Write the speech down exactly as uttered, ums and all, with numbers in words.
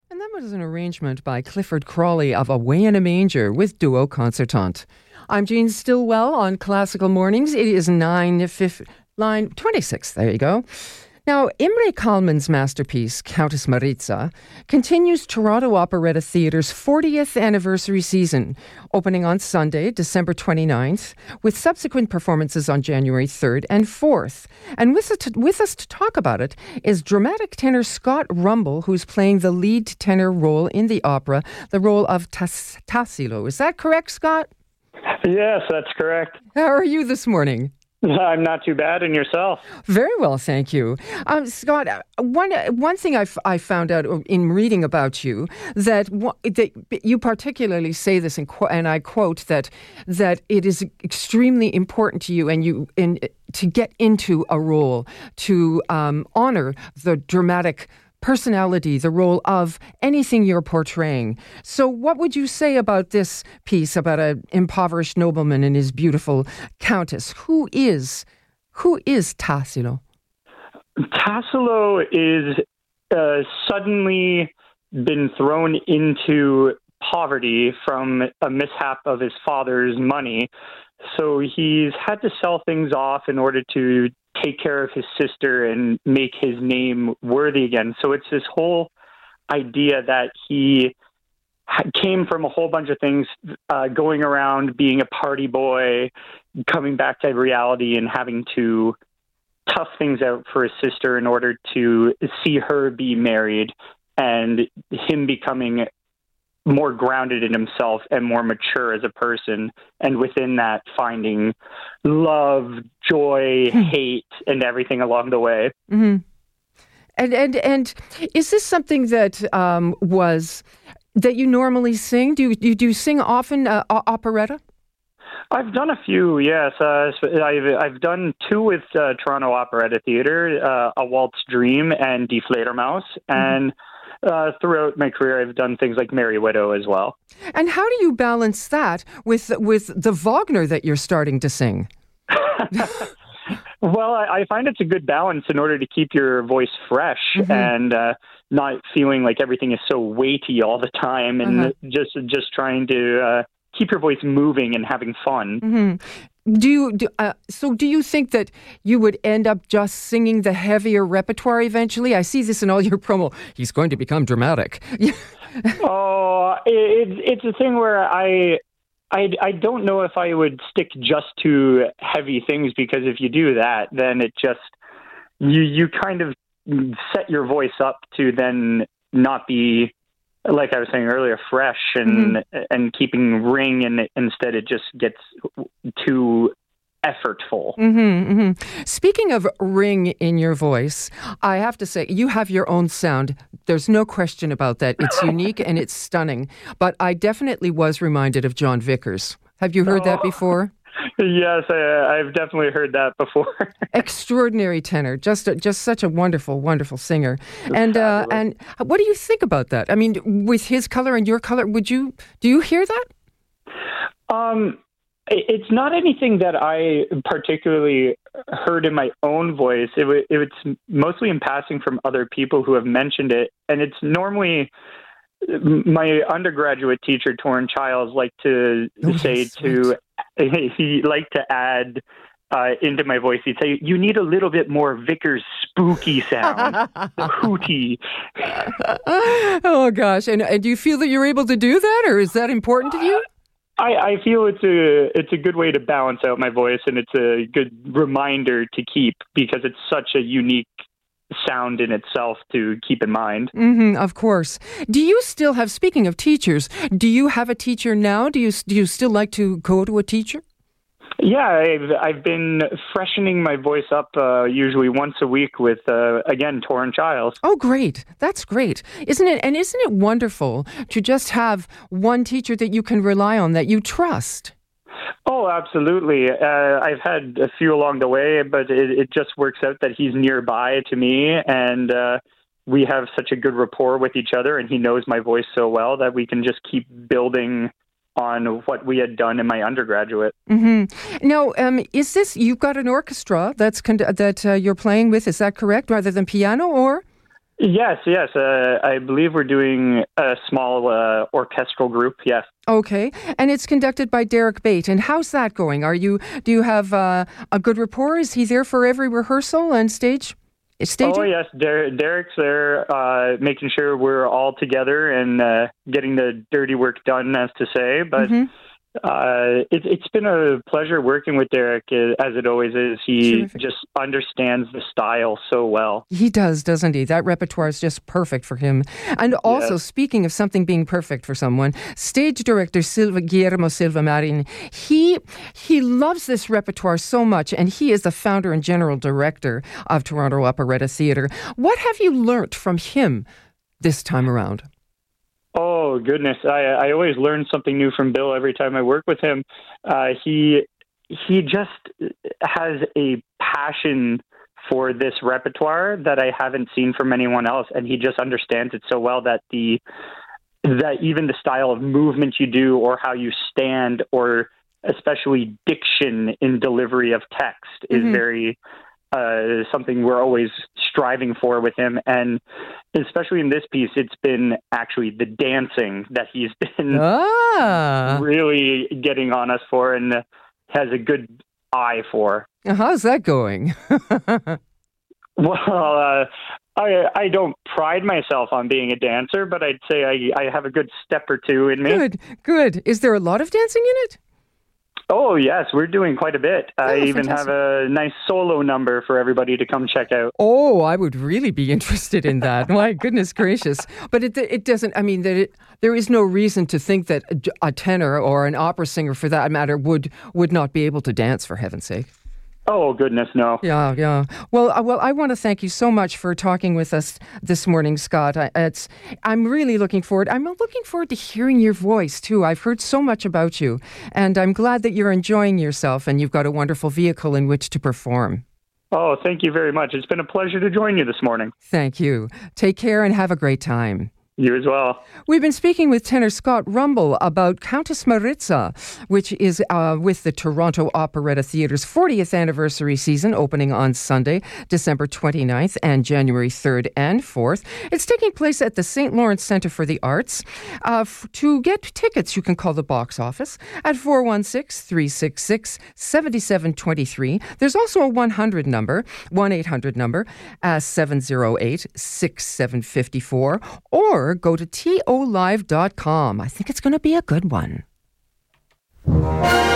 And that was an arrangement by Clifford Crawley of Away in a Manger with Duo Concertante. I'm Jean Stillwell on Classical Mornings. It is nine fifty, line twenty-six. There you go. Now, Imre Kalman's masterpiece, Countess Maritza, continues Toronto Operetta Theatre's fortieth anniversary season, opening on Sunday, December twenty-ninth, with subsequent performances on January third and fourth. And with us, to, with us to talk about it is dramatic tenor Scott Rumble, who's playing the lead tenor role in the opera, the role of Tas- Tassilo. Is that correct, Scott? Yes, that's correct. How are you this morning? I'm not too bad, and yourself? Very well, thank you. Um, Scott, one one thing I, f- I found out in reading about you, that, w- that you particularly say this, in qu- and I quote, that that it is extremely important to you and you in, to get into a role, to um, honor the dramatic personality, the role of anything you're portraying. So what would you say about this piece about an impoverished nobleman and his beautiful countess? Who is, who is Tassilo? Tassilo is uh, suddenly been thrown into poverty from a mishap of his father's money. So he's had to sell things off in order to take care of his sister and make his name worthy again. So it's this whole idea that he came from a whole bunch of things, uh, going around being a party boy, coming back to reality and having to tough things out for his sister in order to see her be married, and him becoming more grounded in himself and more mature as a person, and within that finding love, joy, hate, and everything along the way. Mm-hmm. And and and is this something that um, was that you normally sing? Do you do you sing often uh, operetta? I've done a few, yes. Uh, I've I've done two with uh, Toronto Operetta Theatre, uh, A Waltz Dream and Die Fledermaus, and mm-hmm. Uh, throughout my career, I've done things like Merry Widow as well. And how do you balance that with with the Wagner that you're starting to sing? Well, I, I find it's a good balance in order to keep your voice fresh mm-hmm. and uh, not feeling like everything is so weighty all the time, and uh-huh. just just trying to uh, keep your voice moving and having fun. Mm-hmm. Do you do, uh, so? Do you think that you would end up just singing the heavier repertoire eventually? I see this in all your promo. He's going to become dramatic. oh, it, it's a thing where I, I, I don't know if I would stick just to heavy things, because if you do that, then it just you you kind of set your voice up to then not be, like I was saying earlier, fresh and mm-hmm. and keeping ring, and instead it just gets too effortful. Mm-hmm, mm-hmm. Speaking of ring in your voice, I have to say, you have your own sound. There's no question about that. It's unique and it's stunning. But I definitely was reminded of John Vickers. Have you heard oh. that before? Yes, I, I've definitely heard that before. Extraordinary tenor, just a, just such a wonderful, wonderful singer. And uh, and what do you think about that? I mean, with his color and your color, would you do you hear that? Um, it's not anything that I particularly heard in my own voice. It, it's mostly in passing from other people who have mentioned it, and it's normally. My undergraduate teacher, Torrin Childs, liked to oh, say to, he liked to add uh, into my voice, he'd say, you need a little bit more Vickers spooky sound, the hooty. Oh, gosh. And, and do you feel that you're able to do that, or is that important to you? I, I feel it's a it's a good way to balance out my voice, and it's a good reminder to keep, because it's such a unique sound in itself to keep in mind. Mm-hmm, of course. Do you still have, speaking of teachers, do you have a teacher now? Do you do you still like to go to a teacher? Yeah, I've, I've been freshening my voice up uh, usually once a week with, uh, again, Torrin Childs. Oh, great. That's great. Isn't it? And isn't it wonderful to just have one teacher that you can rely on, that you trust? Oh, absolutely. Uh, I've had a few along the way, but it, it just works out that he's nearby to me, and uh, we have such a good rapport with each other, and he knows my voice so well that we can just keep building on what we had done in my undergraduate. Mm-hmm. Now, um, is this, you've got an orchestra that's con- that uh, you're playing with, is that correct, rather than piano, or? Yes, yes. Uh, I believe we're doing a small uh, orchestral group. Yes. Okay, and it's conducted by Derek Bate. And how's that going? Are you do you have uh, a good rapport? Is he there for every rehearsal and stage staging? Oh yes, Der- Derek's there, uh, making sure we're all together and uh, getting the dirty work done, as to say. But Mm-hmm. uh, it, it's been a pleasure working with Derek, uh, as it always is. He Terrific. just understands the style so well. He does, doesn't he? That repertoire is just perfect for him. And also, Yes. speaking of something being perfect for someone, stage director Silva Guillermo Silva Marin, he he loves this repertoire so much, and he is the founder and general director of Toronto Operetta Theatre. What have you learnt from him this time around? Oh goodness, I, I always learn something new from Bill every time I work with him. Uh, he he just has a passion for this repertoire that I haven't seen from anyone else, and he just understands it so well that the that even the style of movement you do, or how you stand, or especially diction in delivery of text, is Mhm. very uh, something we're always striving for with him. And especially in this piece, it's been actually the dancing that he's been Ah, really getting on us for, and has a good eye for. how's that going? Well, uh, I I don't pride myself on being a dancer, but I'd say I, I have a good step or two in me. Good, good. Is there a lot of dancing in it? Oh, yes, we're doing quite a bit. Oh, I even fantastic. have a nice solo number for everybody to come check out. Oh, I would really be interested in that. My goodness gracious. But it it doesn't, I mean, that it, there is no reason to think that a tenor or an opera singer, for that matter, would would not be able to dance, for heaven's sake. Oh, goodness, no. Yeah, yeah. Well, uh, well, I want to thank you so much for talking with us this morning, Scott. I, it's, I'm really looking forward. I'm looking forward to hearing your voice too. I've heard so much about you, and I'm glad that you're enjoying yourself and you've got a wonderful vehicle in which to perform. Oh, thank you very much. It's been a pleasure to join you this morning. Thank you. Take care and have a great time. You as well. We've been speaking with tenor Scott Rumble about Countess Maritza, which is uh, with the Toronto Operetta Theatre's fortieth anniversary season, opening on Sunday, December twenty-ninth and January third and fourth. It's taking place at the Saint Lawrence Centre for the Arts. Uh, f- to get tickets, you can call the box office at four one six, three six six, seven seven two three. There's also a one hundred number, one eight hundred number, uh, seven oh eight, six seven five four, or go to T O live dot com. I think it's going to be a good one.